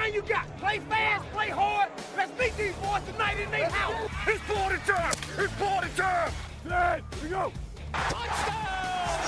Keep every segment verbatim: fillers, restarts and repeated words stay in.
plan you got. Play fast, play hard. Let's beat these boys tonight in their house. It's party time. It's party time. Hey, here we go. Touchdown!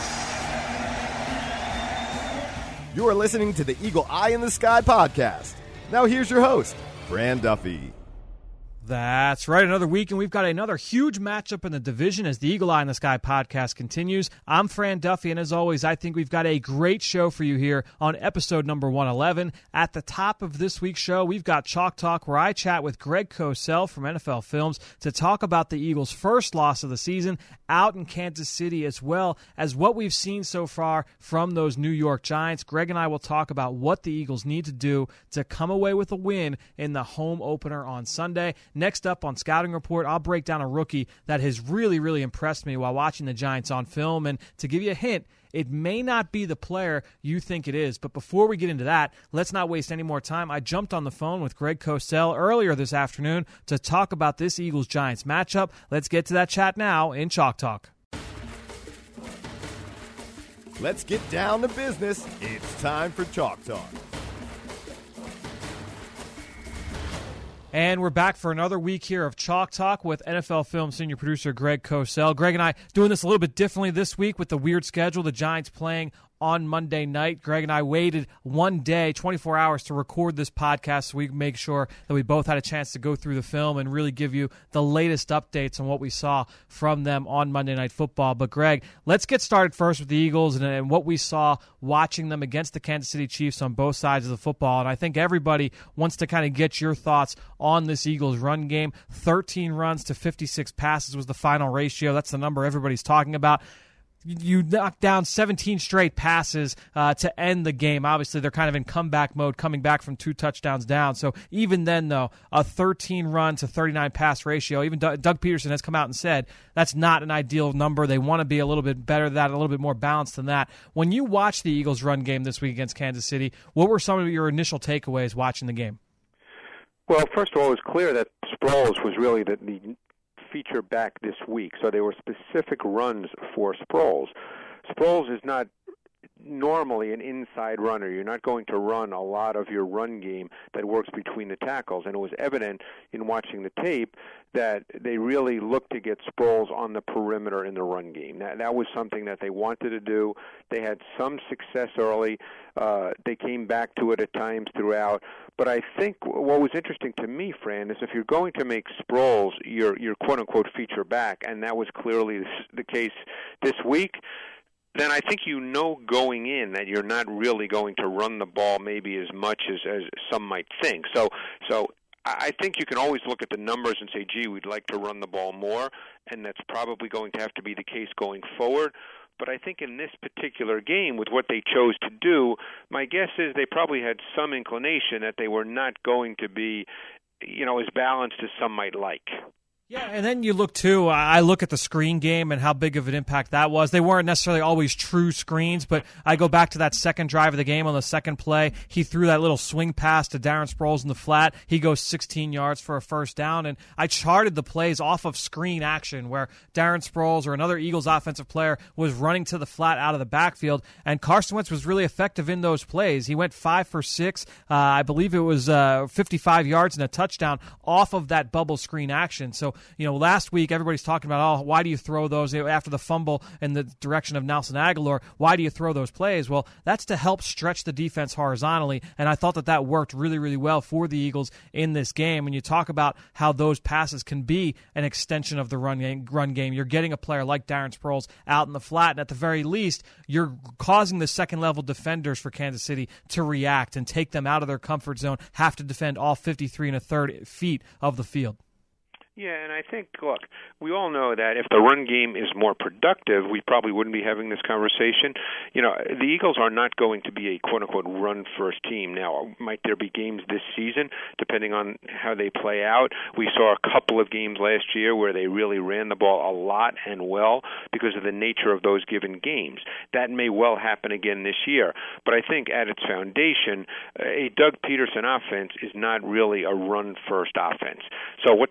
You are listening to the Eagle Eye in the Sky podcast. Now here's your host, Fran Duffy. That's right, another week, and we've got another huge matchup in the division as the Eagle Eye in the Sky podcast continues. I'm Fran Duffy, and as always, I think we've got a great show for you here on episode number one eleven. At the top of this week's show, we've got Chalk Talk, where I chat with Greg Cosell from N F L Films to talk about the Eagles' first loss of the season out in Kansas City, as well as what we've seen so far from those New York Giants. Greg and I will talk about what the Eagles need to do to come away with a win in the home opener on Sunday. Next up on Scouting Report, I'll break down a rookie that has really, really impressed me while watching the Giants on film. And to give you a hint, it may not be the player you think it is. But before we get into that, let's not waste any more time. I jumped on the phone with Greg Cosell earlier this afternoon to talk about this Eagles-Giants matchup. Let's get to that chat now in Chalk Talk. Let's get down to business. It's time for Chalk Talk. And we're back for another week here of Chalk Talk with N F L Film senior producer Greg Cosell. Greg and I doing this a little bit differently this week with the weird schedule, the Giants playing on Monday night. Greg and I waited one day, twenty-four hours, to record this podcast so we can make sure that we both had a chance to go through the film and really give you the latest updates on what we saw from them on Monday Night Football. But Greg, let's get started first with the Eagles and, and what we saw watching them against the Kansas City Chiefs on both sides of the football. And I think everybody wants to kind of get your thoughts on this Eagles run game. thirteen runs to fifty-six passes was the final ratio. That's the number everybody's talking about. You knocked down seventeen straight passes uh, to end the game. Obviously, they're kind of in comeback mode, coming back from two touchdowns down. So even then, though, a thirteen run to thirty-nine pass ratio, even Doug, Doug Peterson has come out and said that's not an ideal number. They want to be a little bit better than that, a little bit more balanced than that. When you watched the Eagles run game this week against Kansas City, what were some of your initial takeaways watching the game? Well, first of all, it was clear that Sproles was really the, the feature back this week, so they were specific runs for Sproles. Sproles is not normally an inside runner. You're not going to run a lot of your run game that works between the tackles, and it was evident in watching the tape that they really looked to get Sproles on the perimeter in the run game. That, that was something that they wanted to do. They had some success early. Uh, they came back to it at times throughout. But I think what was interesting to me, Fran, is if you're going to make Sproles your, your quote-unquote feature back, and that was clearly the case this week, then I think you know going in that you're not really going to run the ball maybe as much as, as some might think. So, so I think you can always look at the numbers and say, gee, we'd like to run the ball more, and that's probably going to have to be the case going forward. But I think in this particular game, with what they chose to do, my guess is they probably had some inclination that they were not going to be, you know, as balanced as some might like. Yeah, and then you look, too, I look at the screen game and how big of an impact that was. They weren't necessarily always true screens, but I go back to that second drive of the game on the second play. He threw that little swing pass to Darren Sproles in the flat. He goes sixteen yards for a first down, and I charted the plays off of screen action where Darren Sproles or another Eagles offensive player was running to the flat out of the backfield, and Carson Wentz was really effective in those plays. He went five for six. Uh, I believe it was uh, fifty-five yards and a touchdown off of that bubble screen action. So, you know, last week everybody's talking about, oh, why do you throw those after the fumble in the direction of Nelson Aguilar? Why do you throw those plays? Well, that's to help stretch the defense horizontally, and I thought that that worked really, really well for the Eagles in this game. When you talk about how those passes can be an extension of the run game, run game, you're getting a player like Darren Sproles out in the flat, and at the very least, you're causing the second-level defenders for Kansas City to react and take them out of their comfort zone, have to defend all fifty-three and a third feet of the field. Yeah, and I think, look, we all know that if the run game is more productive, we probably wouldn't be having this conversation. You know, the Eagles are not going to be a quote-unquote run-first team. Now, might there be games this season, depending on how they play out? We saw a couple of games last year where they really ran the ball a lot and well because of the nature of those given games. That may well happen again this year. But I think at its foundation, a Doug Peterson offense is not really a run-first offense. So what they want is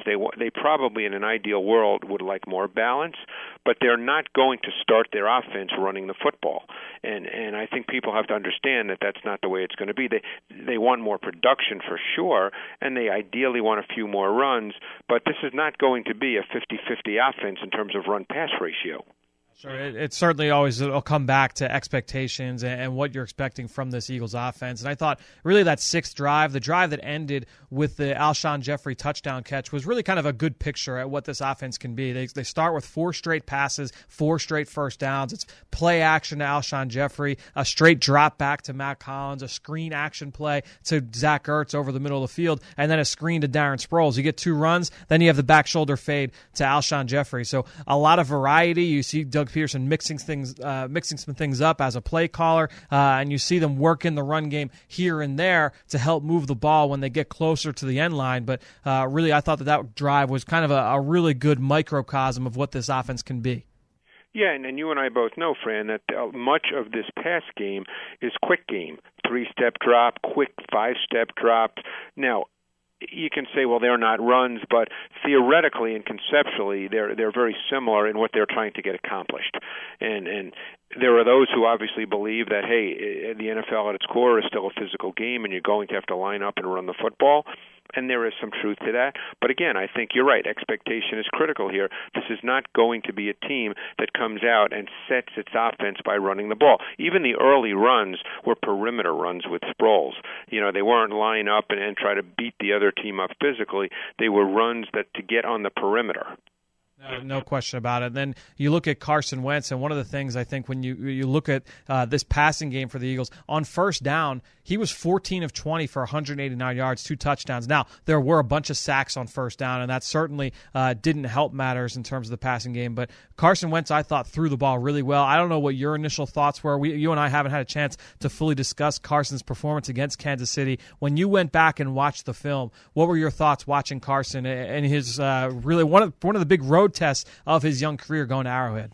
is they they probably in an ideal world would like more balance, but they're not going to start their offense running the football. And and I think people have to understand that that's not the way it's going to be. They they want more production for sure, and they ideally want a few more runs, but this is not going to be a fifty-fifty offense in terms of run-pass ratio. Sure, it, it certainly always will come back to expectations and, and what you're expecting from this Eagles offense. And I thought really that sixth drive, the drive that ended with the Alshon Jeffrey touchdown catch, was really kind of a good picture at what this offense can be. They they start with four straight passes, four straight first downs. It's play action to Alshon Jeffrey, a straight drop back to Matt Collins, a screen action play to Zach Ertz over the middle of the field, and then a screen to Darren Sproles. You get two runs, then you have the back shoulder fade to Alshon Jeffrey. So a lot of variety. You see Doug Peterson mixing things, uh, mixing some things up as a play caller, uh, and you see them work in the run game here and there to help move the ball when they get closer to the end line. But uh, really, I thought that that drive was kind of a, a really good microcosm of what this offense can be. Yeah, and, and you and I both know, Fran, that uh, much of this pass game is quick game. Three-step drop, quick five-step drop. Now, you can say, well, they're not runs, but theoretically and conceptually, they're they're very similar in what they're trying to get accomplished. And and there are those who obviously believe that, hey, the N F L at its core is still a physical game, and you're going to have to line up and run the football. And there is some truth to that. But again, I think you're right. Expectation is critical here. This is not going to be a team that comes out and sets its offense by running the ball. Even the early runs were perimeter runs with Sproles. You know, they weren't line up and, and try to beat the other team up physically. They were runs that to get on the perimeter. No, no question about it. Then you look at Carson Wentz, and one of the things I think when you you look at uh, this passing game for the Eagles, on first down, he was fourteen of twenty for one hundred eighty-nine yards, two touchdowns. Now, there were a bunch of sacks on first down, and that certainly uh, didn't help matters in terms of the passing game. But Carson Wentz, I thought, threw the ball really well. I don't know what your initial thoughts were. We, you and I haven't had a chance to fully discuss Carson's performance against Kansas City. When you went back and watched the film, what were your thoughts watching Carson and his uh, really one of one of the big road tests of his young career going to Arrowhead?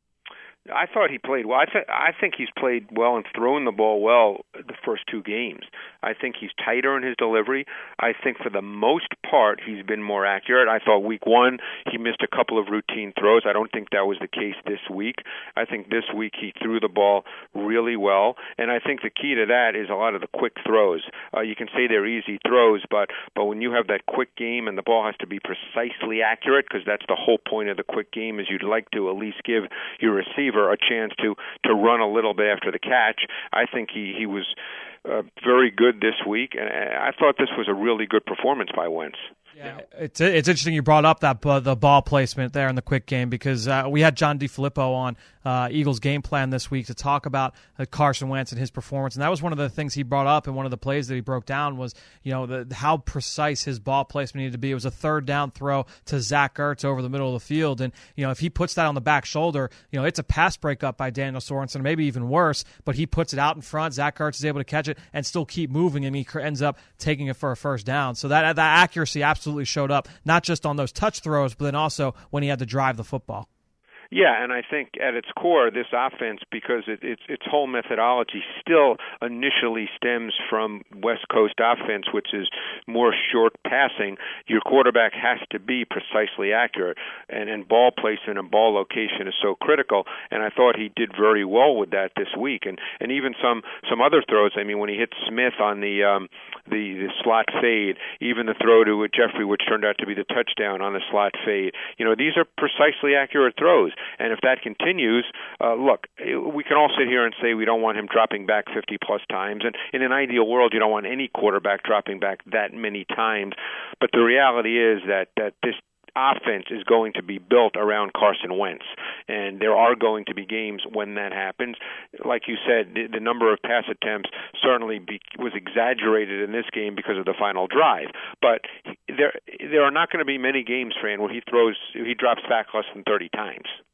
I thought he played well. I, th- I think he's played well and thrown the ball well the first two games. I think he's tighter in his delivery. I think for the most part he's been more accurate. I thought week one he missed a couple of routine throws. I don't think that was the case this week. I think this week he threw the ball really well, and I think the key to that is a lot of the quick throws. Uh, you can say they're easy throws, but, but when you have that quick game and the ball has to be precisely accurate, because that's the whole point of the quick game, is you'd like to at least give your receiver a chance to to run a little bit after the catch. I think he he was uh, very good this week, and I thought this was a really good performance by Wentz. Yeah, it's it's interesting you brought up that uh, the ball placement there in the quick game, because uh, we had John DeFilippo on uh, Eagles Game Plan this week to talk about uh, Carson Wentz and his performance, and that was one of the things he brought up, and one of the plays that he broke down was, you know, the, how precise his ball placement needed to be. It was a third down throw to Zach Ertz over the middle of the field, and you know, if he puts that on the back shoulder, you know, it's a pass breakup by Daniel Sorensen, maybe even worse, but he puts it out in front. Zach Ertz is able to catch it and still keep moving, and he ends up taking it for a first down. So that that accuracy absolutely showed up, not just on those touch throws, but then also when he had to drive the football. Yeah, and I think at its core, this offense, because it, its its whole methodology still initially stems from West Coast offense, which is more short passing. Your quarterback has to be precisely accurate, and, and ball placement and ball location is so critical. And I thought he did very well with that this week, and and even some some other throws. I mean, when he hit Smith on the um, the, the slot fade, even the throw to Jeffrey, which turned out to be the touchdown on the slot fade. You know, these are precisely accurate throws. And if that continues, uh, look, we can all sit here and say we don't want him dropping back fifty-plus times. And in an ideal world, you don't want any quarterback dropping back that many times. But the reality is that, that this offense is going to be built around Carson Wentz, and there are going to be games when that happens. Like you said, the, the number of pass attempts certainly be, was exaggerated in this game because of the final drive. But there, there are not going to be many games, Fran, where he throws, he drops back less than thirty times.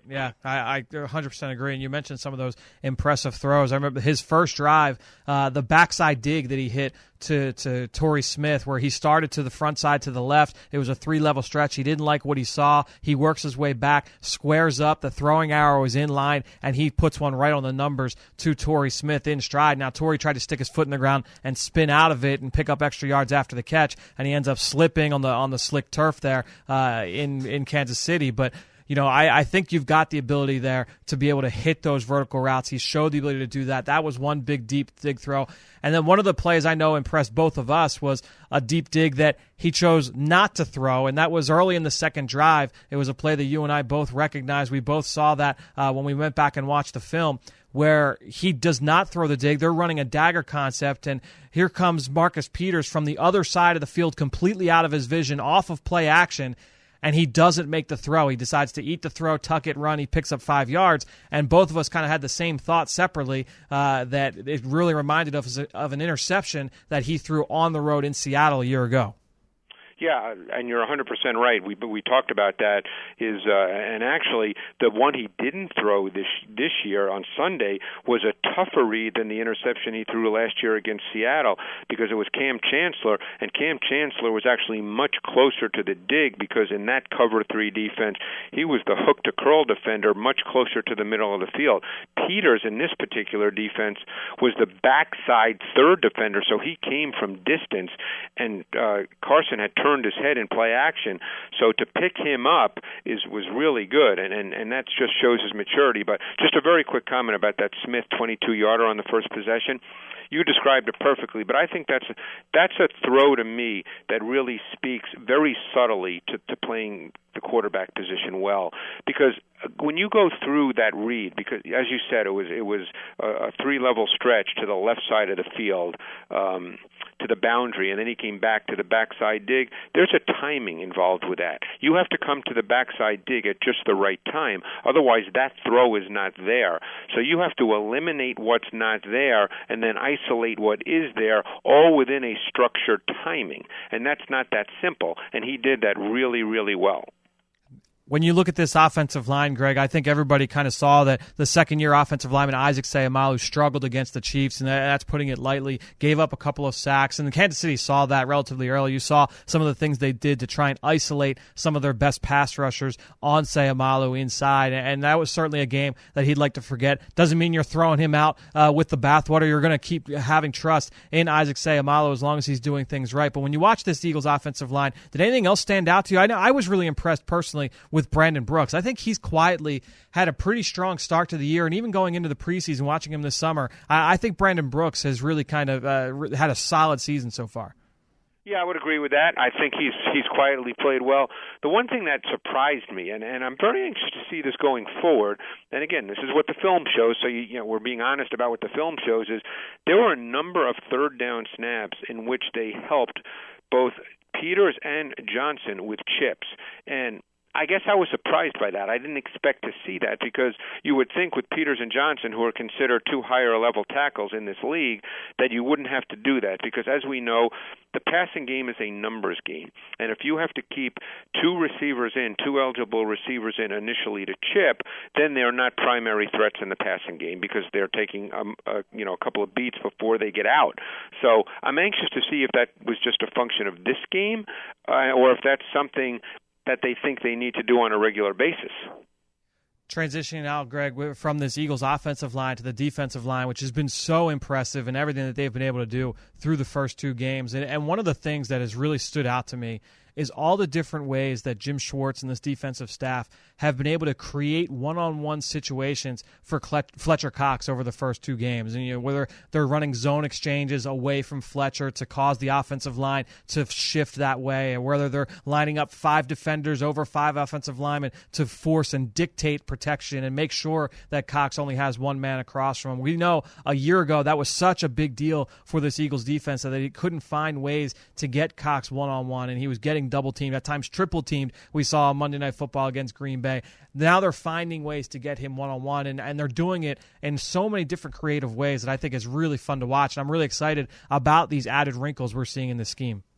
Yeah, I, I one hundred percent agree. And you mentioned some of those impressive throws. I remember his first drive, uh, the backside dig that he hit to, to Torrey Smith, where he started to the front side to the left. It was a three-level stretch. He didn't like what he saw. He works his way back, squares up. The throwing arrow is in line, and he puts one right on the numbers to Torrey Smith in stride. Now, Torrey tried to stick his foot in the ground and spin out of it and pick up extra yards after the catch, and he ends up slipping on the on the slick turf there uh, in, in Kansas City. But You know, I, I think you've got the ability there to be able to hit those vertical routes. He showed the ability to do that. That was one big, deep dig throw. And then one of the plays I know impressed both of us was a deep dig that he chose not to throw, and that was early in the second drive. It was a play that you and I both recognized. We both saw that uh, when we went back and watched the film, where he does not throw the dig. They're running a dagger concept, and here comes Marcus Peters from the other side of the field, completely out of his vision, off of play action, and he doesn't make the throw. He decides to eat the throw, tuck it, run. He picks up five yards, and both of us kind of had the same thought separately uh, that it really reminded us of, of an interception that he threw on the road in Seattle a year ago. Yeah, and you're one hundred percent right. We we talked about that. Is uh, and actually the one he didn't throw this this year on Sunday was a tougher read than the interception he threw last year against Seattle, because it was Cam Chancellor, and Cam Chancellor was actually much closer to the dig, because in that cover three defense he was the hook to curl defender, much closer to the middle of the field. Peters in this particular defense was the backside third defender, so he came from distance, and uh, Carson had turned turned his head in play action. So to pick him up is was really good, and, and, and that just shows his maturity. But just a very quick comment about that Smith twenty-two-yarder on the first possession. You described it perfectly, but I think that's a, that's a throw to me that really speaks very subtly to, to playing the quarterback position well. Because when you go through that read, because as you said, it was it was a three-level stretch to the left side of the field, um, to the boundary, and then he came back to the backside dig. There's a timing involved with that. You have to come to the backside dig at just the right time. Otherwise, that throw is not there. So you have to eliminate what's not there and then isolate what is there, all within a structured timing. And that's not that simple. And he did that really, really well. When you look at this offensive line, Greg, I think everybody kind of saw that the second-year offensive lineman, Isaac Seumalo, struggled against the Chiefs, and that's putting it lightly, gave up a couple of sacks, and Kansas City saw that relatively early. You saw some of the things they did to try and isolate some of their best pass rushers on Seumalo inside, and that was certainly a game that he'd like to forget. Doesn't mean you're throwing him out uh, with the bathwater. You're going to keep having trust in Isaac Seumalo as long as he's doing things right. But when you watch this Eagles offensive line, did anything else stand out to you? I know I was really impressed personally with with Brandon Brooks. I think he's quietly had a pretty strong start to the year, and even going into the preseason, watching him this summer, I, I think Brandon Brooks has really kind of uh, had a solid season so far. Yeah, I would agree with that. I think he's he's quietly played well. The one thing that surprised me, and, and I'm very anxious to see this going forward, and again, this is what the film shows, so you, you know, we're being honest about what the film shows, is there were a number of third down snaps in which they helped both Peters and Johnson with chips, and I guess I was surprised by that. I didn't expect to see that, because you would think with Peters and Johnson, who are considered two higher-level tackles in this league, that you wouldn't have to do that, because as we know, the passing game is a numbers game. And if you have to keep two receivers in, two eligible receivers in initially to chip, then they're not primary threats in the passing game, because they're taking um, a, you know, a couple of beats before they get out. So I'm anxious to see if that was just a function of this game, uh, or if that's something that they think they need to do on a regular basis. Transitioning out, Greg, from this Eagles offensive line to the defensive line, which has been so impressive in everything that they've been able to do through the first two games. And, and one of the things that has really stood out to me is all the different ways that Jim Schwartz and this defensive staff have been able to create one-on-one situations for Fletcher Cox over the first two games. And you know, whether they're running zone exchanges away from Fletcher to cause the offensive line to shift that way, or whether they're lining up five defenders over five offensive linemen to force and dictate protection and make sure that Cox only has one man across from him. We know a year ago that was such a big deal for this Eagles defense that he couldn't find ways to get Cox one-on-one, and he was getting double-teamed, at times triple-teamed. We saw Monday Night Football against Green Bay. Now they're finding ways to get him one-on-one, and, and they're doing it in so many different creative ways that I think is really fun to watch, and I'm really excited about these added wrinkles we're seeing in this scheme.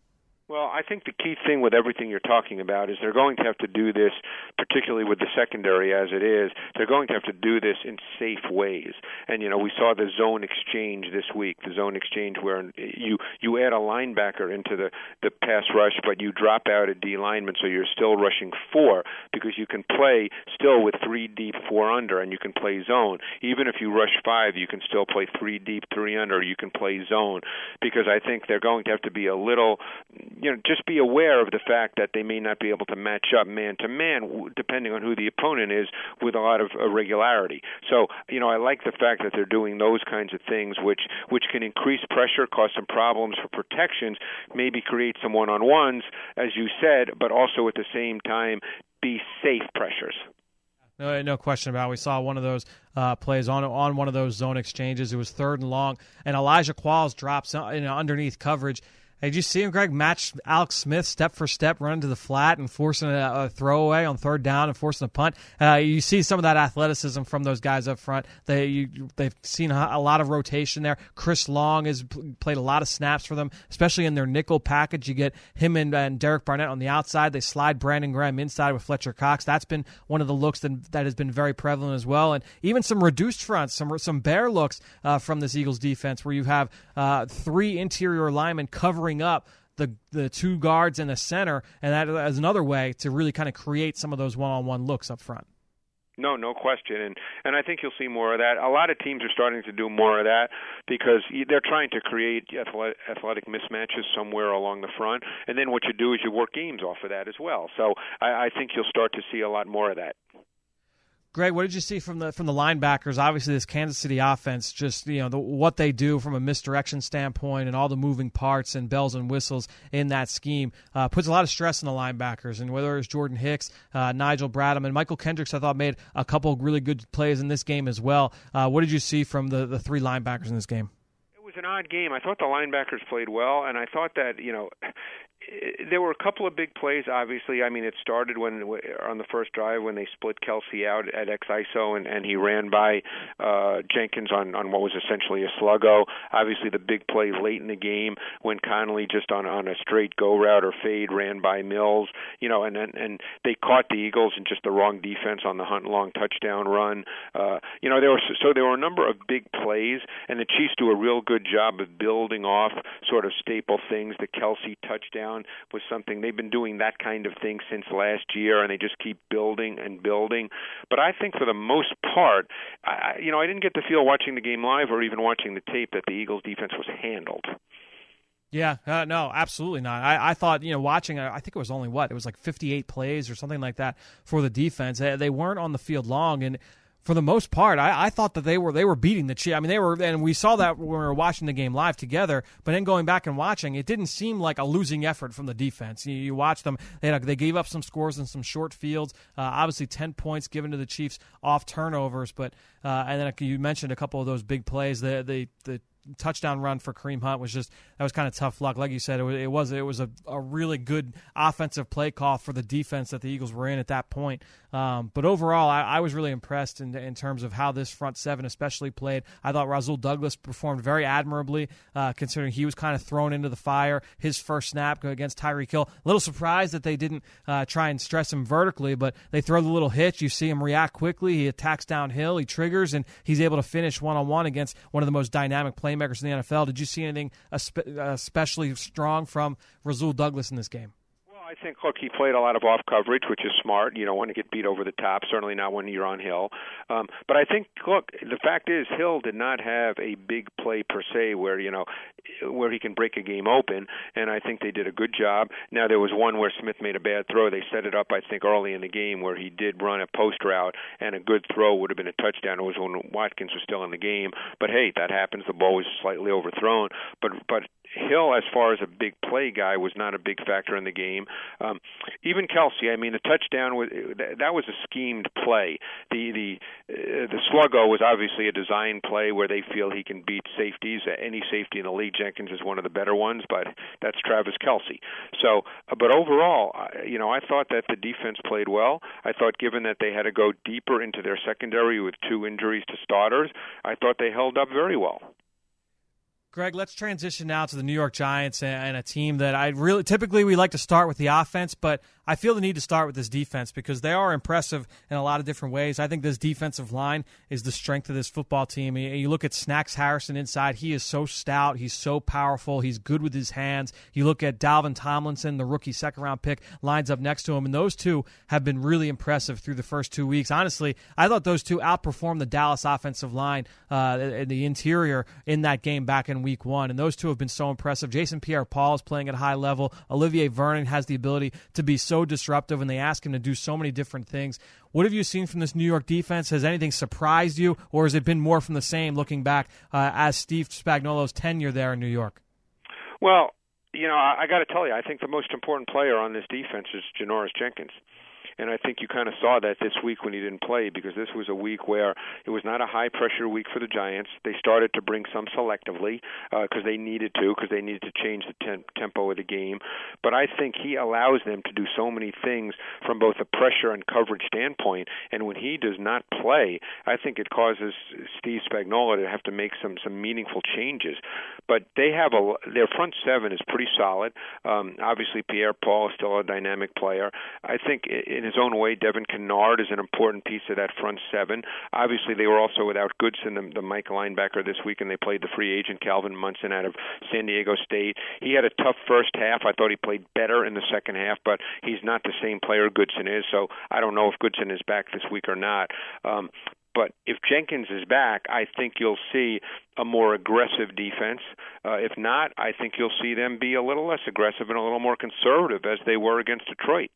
Well, I think the key thing with everything you're talking about is they're going to have to do this, particularly with the secondary as it is, they're going to have to do this in safe ways. And, you know, we saw the zone exchange this week, the zone exchange where you you add a linebacker into the, the pass rush, but you drop out a D lineman, so you're still rushing four because you can play still with three deep, four under, and you can play zone. Even if you rush five, you can still play three deep, three under, you can play zone because I think they're going to have to be a little... You know, just be aware of the fact that they may not be able to match up man to man, depending on who the opponent is, with a lot of irregularity. So, you know, I like the fact that they're doing those kinds of things, which which can increase pressure, cause some problems for protections, maybe create some one-on-ones, as you said, but also at the same time be safe pressures. No, no question about it. We saw one of those uh, plays on on one of those zone exchanges. It was third and long, and Elijah Qualls drops you know, underneath coverage. Hey, did you see him, Greg, match Alex Smith step for step, running to the flat and forcing a, a throwaway on third down and forcing a punt? Uh, you see some of that athleticism from those guys up front. They, you, they've seen a, a lot of rotation there. Chris Long has played a lot of snaps for them, especially in their nickel package. You get him and, and Derek Barnett on the outside. They slide Brandon Graham inside with Fletcher Cox. That's been one of the looks that, that has been very prevalent as well. And even some reduced fronts, some some bear looks uh, from this Eagles defense where you have uh, three interior linemen covering up the the two guards and the center, and that is another way to really kind of create some of those one-on-one looks up front. No, no question, and and I think you'll see more of that. A lot of teams are starting to do more of that because they're trying to create athletic mismatches somewhere along the front, and then what you do is you work games off of that as well. So I, I think you'll start to see a lot more of that. Greg, what did you see from the from the linebackers? Obviously, this Kansas City offense, just you know the, what they do from a misdirection standpoint and all the moving parts and bells and whistles in that scheme uh, puts a lot of stress on the linebackers. And whether it's Jordan Hicks, uh, Nigel Bradham, and Michael Kendricks, I thought made a couple of really good plays in this game as well. Uh, what did you see from the, the three linebackers in this game? It was an odd game. I thought the linebackers played well, and I thought that you know. There were a couple of big plays, obviously. I mean, it started when on the first drive when they split Kelsey out at X I S O and, and he ran by uh, Jenkins on, on what was essentially a sluggo. Obviously, the big play late in the game when Connolly just on, on a straight go route or fade ran by Mills, you know, and, and and they caught the Eagles in just the wrong defense on the Hunt long touchdown run. Uh, you know, there were so there were a number of big plays, and the Chiefs do a real good job of building off sort of staple things. The Kelsey touchdown was something they've been doing that kind of thing since last year, and they just keep building and building. But I think for the most part, I, you know, I didn't get the feel watching the game live or even watching the tape that the Eagles defense was handled. Yeah, uh, no, absolutely not. I, I thought, you know, watching, I think it was only what? It was like fifty-eight plays or something like that for the defense. They, they weren't on the field long, and for the most part, I, I thought that they were they were beating the Chiefs. I mean, they were, and we saw that when we were watching the game live together. But then going back and watching, it didn't seem like a losing effort from the defense. You, you watch them; they had a, they gave up some scores in some short fields. Uh, obviously, ten points given to the Chiefs off turnovers. But uh, and then you mentioned a couple of those big plays. The the the touchdown run for Kareem Hunt was just that was kind of tough luck. Like you said, it was it was, it was a, a really good offensive play call for the defense that the Eagles were in at that point. Um, but overall, I, I was really impressed in in terms of how this front seven especially played. I thought Rasul Douglas performed very admirably, uh, considering he was kind of thrown into the fire his first snap against Tyreek Hill. A little surprised that they didn't uh, try and stress him vertically, but they throw the little hitch. You see him react quickly. He attacks downhill. He triggers, and he's able to finish one-on-one against one of the most dynamic playmakers in the N F L. Did you see anything especially strong from Rasul Douglas in this game? I think, look, he played a lot of off coverage, which is smart. You don't want to get beat over the top, certainly not when you're on Hill. Um, but I think, look, the fact is Hill did not have a big play per se where, you know, where he can break a game open, and I think they did a good job. Now, there was one where Smith made a bad throw. They set it up, I think, early in the game where he did run a post route, and a good throw would have been a touchdown. It was when Watkins was still in the game. But, hey, that happens. The ball was slightly overthrown. But, but Hill, as far as a big play guy, was not a big factor in the game. Um, even Kelsey, I mean, the touchdown was that was a schemed play. The the uh, the sluggo was obviously a design play where they feel he can beat safeties. Any safety in the league, Jenkins is one of the better ones, but that's Travis Kelsey. So, uh, but overall, uh, you know, I thought that the defense played well. I thought, given that they had to go deeper into their secondary with two injuries to starters, I thought they held up very well. Greg, let's transition now to the New York Giants and a team that I really typically we like to start with the offense, but I feel the need to start with this defense because they are impressive in a lot of different ways. I think this defensive line is the strength of this football team. You look at Snacks Harrison inside. He is so stout. He's so powerful. He's good with his hands. You look at Dalvin Tomlinson, the rookie second-round pick, lines up next to him, and those two have been really impressive through the first two weeks. Honestly, I thought those two outperformed the Dallas offensive line uh, in the interior in that game back in week one, and those two have been so impressive. Jason Pierre-Paul is playing at a high level. Olivier Vernon has the ability to be so disruptive, and they ask him to do so many different things. What have you seen from this New York defense? Has anything surprised you, or has it been more from the same looking back uh, as Steve Spagnuolo's tenure there in New York? Well, you know, I, I got to tell you, I think the most important player on this defense is Janoris Jenkins. And I think you kind of saw that this week when he didn't play, because this was a week where it was not a high-pressure week for the Giants. They started to bring some selectively because uh, they needed to, because they needed to change the tem- tempo of the game. But I think he allows them to do so many things from both a pressure and coverage standpoint. And when he does not play, I think it causes Steve Spagnuolo to have to make some some meaningful changes. But they have a their front seven is pretty solid. Um, obviously, Pierre-Paul is still a dynamic player. I think in his own way, Devin Kennard is an important piece of that front seven. Obviously, they were also without Goodson, the, the Mike linebacker, this week, and they played the free agent Calvin Munson out of San Diego State. He had a tough first half. I thought he played better in the second half, but he's not the same player Goodson is, so I don't know if Goodson is back this week or not. Um, But if Jenkins is back, I think you'll see a more aggressive defense. Uh, if not, I think you'll see them be a little less aggressive and a little more conservative as they were against Detroit.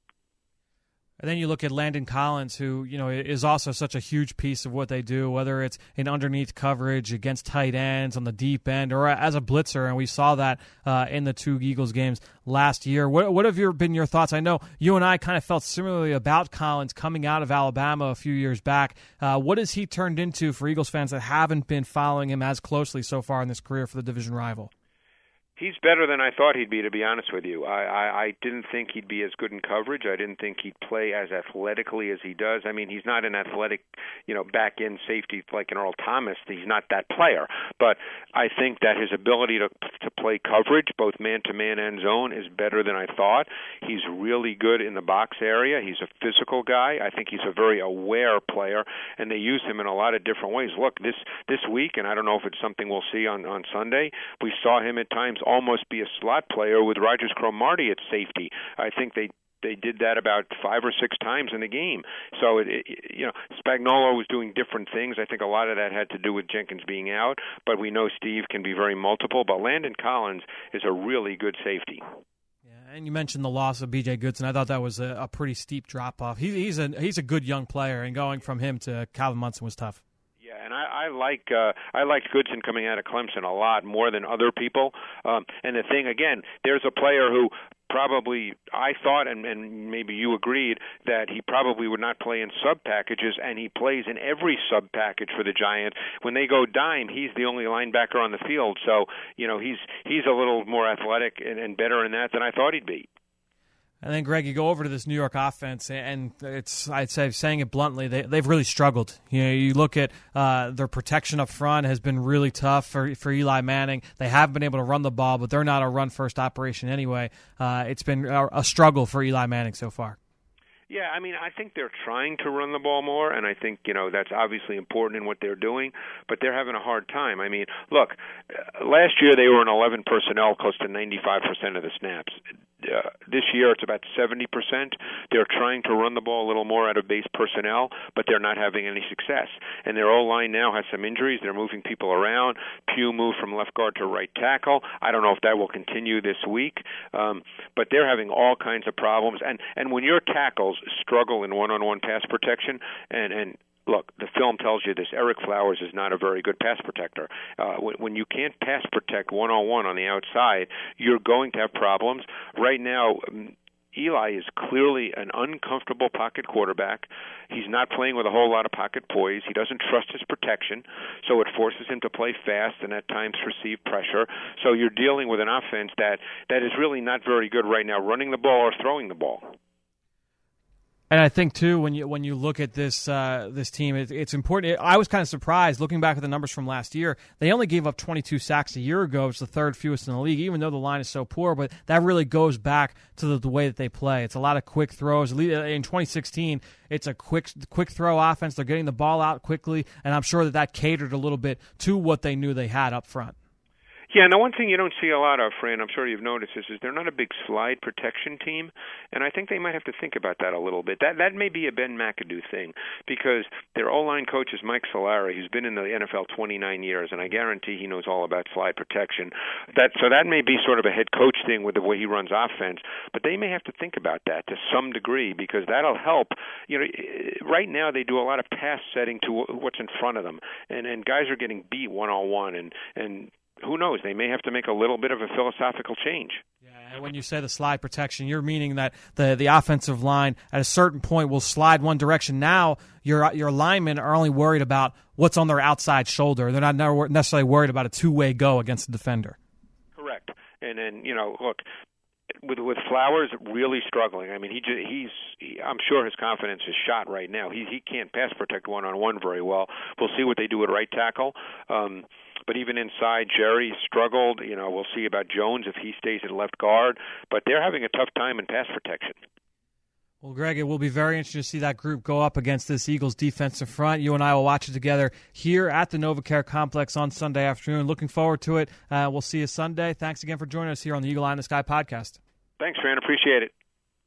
And then you look at Landon Collins, who, you know, is also such a huge piece of what they do, whether it's in underneath coverage against tight ends on the deep end or as a blitzer, and we saw that uh, in the two Eagles games last year. What, what have your, been your thoughts? I know you and I kind of felt similarly about Collins coming out of Alabama a few years back. Uh, what has he turned into for Eagles fans that haven't been following him as closely so far in this career for the division rival? He's better than I thought he'd be, to be honest with you. I, I, I didn't think he'd be as good in coverage. I didn't think he'd play as athletically as he does. I mean, he's not an athletic, you know, back-end safety like an Earl Thomas. He's not that player. But I think that his ability to to play coverage, both man-to-man and zone, is better than I thought. He's really good in the box area. He's a physical guy. I think he's a very aware player, and they use him in a lot of different ways. Look, this this week, and I don't know if it's something we'll see on, on Sunday, we saw him at times almost be a slot player with Rogers Cromartie at safety. I think they they did that about five or six times in the game. So, it, it, you know, Spagnuolo was doing different things. I think a lot of that had to do with Jenkins being out, but we know Steve can be very multiple. But Landon Collins is a really good safety. Yeah, and you mentioned the loss of B J Goodson. I thought that was a, a pretty steep drop-off. He, he's, a, he's a good young player, and going from him to Calvin Munson was tough. And I, I like uh, I liked Goodson coming out of Clemson a lot more than other people. Um, and the thing again, there's a player who probably I thought, and, and maybe you agreed, that he probably would not play in sub packages, and he plays in every sub package for the Giants. When they go dime, he's the only linebacker on the field. So you know he's he's a little more athletic and, and better in that than I thought he'd be. And then, Greg, you go over to this New York offense, and it's, I'd say, saying it bluntly, they, they've really struggled. You know, you look at uh, their protection up front has been really tough for, for Eli Manning. They have been able to run the ball, but they're not a run-first operation anyway. Uh, it's been a, a struggle for Eli Manning so far. Yeah, I mean, I think they're trying to run the ball more, and I think, you know, that's obviously important in what they're doing, but they're having a hard time. I mean, look, uh, last year they were in eleven personnel close to ninety-five percent of the snaps. Uh, this year it's about seventy percent. They're trying to run the ball a little more out of base personnel, but they're not having any success. And their O-line now has some injuries. They're moving people around. Pugh moved from left guard to right tackle. I don't know if that will continue this week, um, but they're having all kinds of problems. And, and when your tackles struggle in one-on-one pass protection, and, and look, the film tells you this. Eric Flowers is not a very good pass protector. Uh, when, when you can't pass protect one-on-one on the outside, you're going to have problems. Right now, um, Eli is clearly an uncomfortable pocket quarterback. He's not playing with a whole lot of pocket poise. He doesn't trust his protection, so it forces him to play fast and at times receive pressure. So you're dealing with an offense that, that is really not very good right now, running the ball or throwing the ball. And I think too, when you when you look at this uh, this team, it, it's important. I was kind of surprised looking back at the numbers from last year. They only gave up twenty-two sacks a year ago. It's the third fewest in the league, even though the line is so poor. But that really goes back to the, the way that they play. It's a lot of quick throws. In twenty sixteen, it's a quick quick throw offense. They're getting the ball out quickly, and I'm sure that that catered a little bit to what they knew they had up front. Yeah, now one thing you don't see a lot of, Fran, I'm sure you've noticed this, is they're not a big slide protection team, and I think they might have to think about that a little bit. That that may be a Ben McAdoo thing, because their O-line coach is Mike Solari, who's been in the N F L twenty-nine years, and I guarantee he knows all about slide protection. That So that may be sort of a head coach thing with the way he runs offense, but they may have to think about that to some degree, because that'll help. You know, right now they do a lot of pass setting to what's in front of them, and, and guys are getting beat one-on-one, and and who knows? They may have to make a little bit of a philosophical change. Yeah, when you say the slide protection, you're meaning that the the offensive line at a certain point will slide one direction. Now your your linemen are only worried about what's on their outside shoulder. They're not necessarily worried about a two-way go against the defender. Correct. And then, you know, look, with with Flowers really struggling. I mean, he just, he's he, I'm sure his confidence is shot right now. He he can't pass protect one on one very well. We'll see what they do at right tackle. Um, But even inside, Jerry struggled. You know, we'll see about Jones if he stays at left guard. But they're having a tough time in pass protection. Well, Greg, it will be very interesting to see that group go up against this Eagles defensive front. You and I will watch it together here at the NovaCare Complex on Sunday afternoon. Looking forward to it. Uh, we'll see you Sunday. Thanks again for joining us here on the Eagle Eye in the Sky podcast. Thanks, Fran. Appreciate it.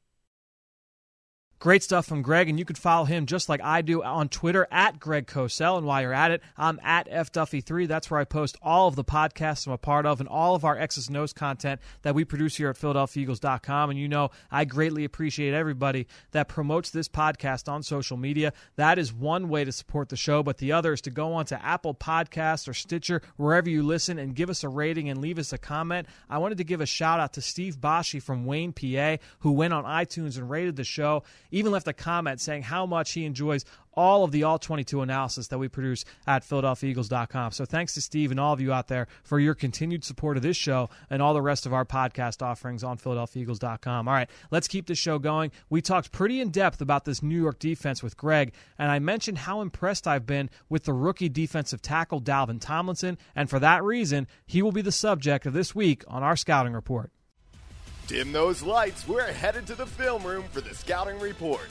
Great stuff from Greg, and you can follow him just like I do on Twitter at Greg Cosell. And while you're at it, I'm at F Duffy three. That's where I post all of the podcasts I'm a part of and all of our X's and O's content that we produce here at Philadelphia Eagles dot com. And you know I greatly appreciate everybody that promotes this podcast on social media. That is one way to support the show, but the other is to go on to Apple Podcasts or Stitcher, wherever you listen, and give us a rating and leave us a comment. I wanted to give a shout-out to Steve Boschi from Wayne, P A, who went on iTunes and rated the show. Even left a comment saying how much he enjoys all of the All twenty-two analysis that we produce at Philadelphia Eagles dot com. So thanks to Steve and all of you out there for your continued support of this show and all the rest of our podcast offerings on Philadelphia Eagles dot com. All right, let's keep this show going. We talked pretty in depth about this New York defense with Greg, and I mentioned how impressed I've been with the rookie defensive tackle Dalvin Tomlinson, and for that reason, he will be the subject of this week on our Scouting Report. Dim those lights. We're headed to the film room for the Scouting Report.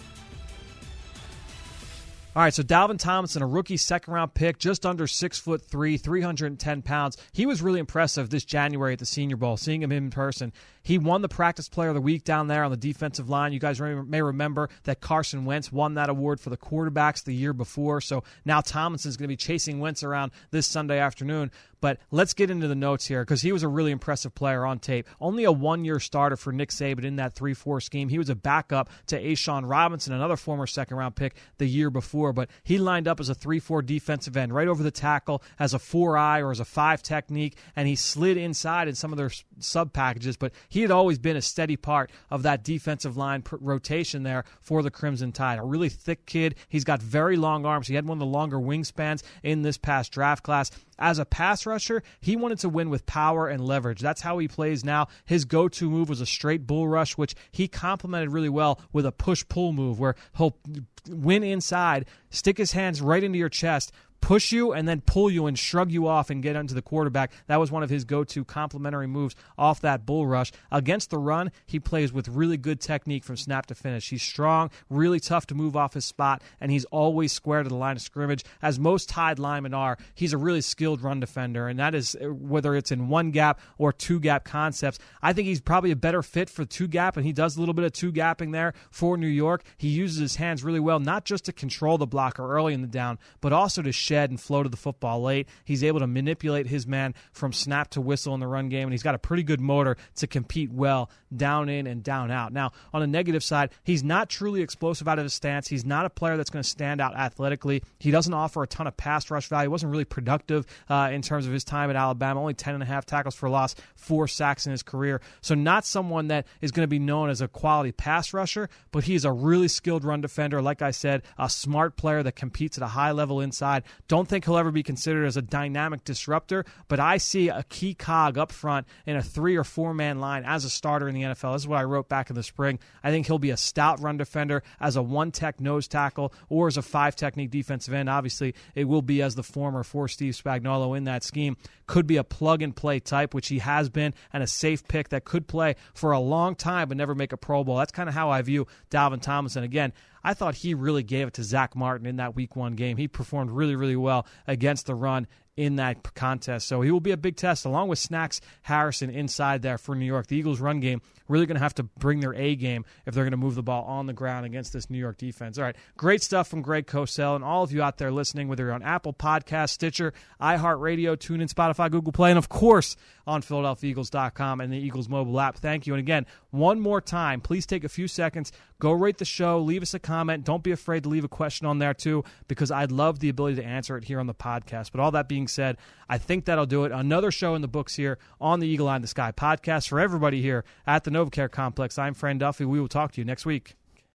All right, so Dalvin Tomlinson, a rookie second-round pick, just under six foot three, three hundred ten pounds. He was really impressive this January at the Senior Bowl, seeing him in person. He won the Practice Player of the Week down there on the defensive line. You guys may remember that Carson Wentz won that award for the quarterbacks the year before, so now Tomlinson's going to be chasing Wentz around this Sunday afternoon. But let's get into the notes here, because he was a really impressive player on tape. Only a one-year starter for Nick Saban in that three four scheme. He was a backup to A'Shawn Robinson, another former second-round pick the year before. But he lined up as a three four defensive end, right over the tackle, as a four-eye or as a five technique, and he slid inside in some of their sub-packages. But he had always been a steady part of that defensive line pr- rotation there for the Crimson Tide. A really thick kid. He's got very long arms. He had one of the longer wingspans in this past draft class. As a pass rusher, he wanted to win with power and leverage. That's how he plays now. His go-to move was a straight bull rush, which he complemented really well with a push-pull move where he'll win inside, stick his hands right into your chest, push you, and then pull you and shrug you off and get onto the quarterback. That was one of his go-to complementary moves off that bull rush. Against the run, he plays with really good technique from snap to finish. He's strong, really tough to move off his spot, and he's always square to the line of scrimmage. As most Tide linemen are, he's a really skilled run defender, and that is whether it's in one-gap or two-gap concepts. I think he's probably a better fit for two-gap, and he does a little bit of two-gapping there for New York. He uses his hands really well, not just to control the blocker early in the down, but also to shed and flow to the football late. He's able to manipulate his man from snap to whistle in the run game, and he's got a pretty good motor to compete well down in and down out. Now, on the negative side, he's not truly explosive out of his stance. He's not a player that's going to stand out athletically. He doesn't offer a ton of pass rush value. He wasn't really productive uh, in terms of his time at Alabama. Only ten and a half tackles for loss, four sacks in his career. So not someone that is going to be known as a quality pass rusher, but he's a really skilled run defender. Like I said, a smart player that competes at a high level inside. Don't think he'll ever be considered as a dynamic disruptor, but I see a key cog up front in a three or four man line as a starter in the N F L. This is what I wrote back in the spring. I think he'll be a stout run defender as a one-tech nose tackle or as a five-technique defensive end. Obviously, it will be as the former for Steve Spagnuolo in that scheme. Could be a plug-and-play type, which he has been, and a safe pick that could play for a long time but never make a Pro Bowl. That's kind of how I view Dalvin Tomlinson. Again, I thought he really gave it to Zach Martin in that week one game. He performed really, really well against the run in that contest. So he will be a big test, along with Snacks Harrison inside there for New York. The Eagles' run game really going to have to bring their A game if they're going to move the ball on the ground against this New York defense. All right, great stuff from Greg Cosell and all of you out there listening, whether you're on Apple Podcasts, Stitcher, iHeartRadio, TuneIn, Spotify, Google Play, and of course on Philadelphia Eagles dot com and the Eagles mobile app. Thank you. And again, one more time, please take a few seconds, go rate the show, leave us a comment. Don't be afraid to leave a question on there too, because I'd love the ability to answer it here on the podcast. But all that being said, I think that'll do it. Another show in the books here on the Eagle Eye in the Sky podcast. For everybody here at the NovaCare Complex, I'm Fran Duffy. We will talk to you next week.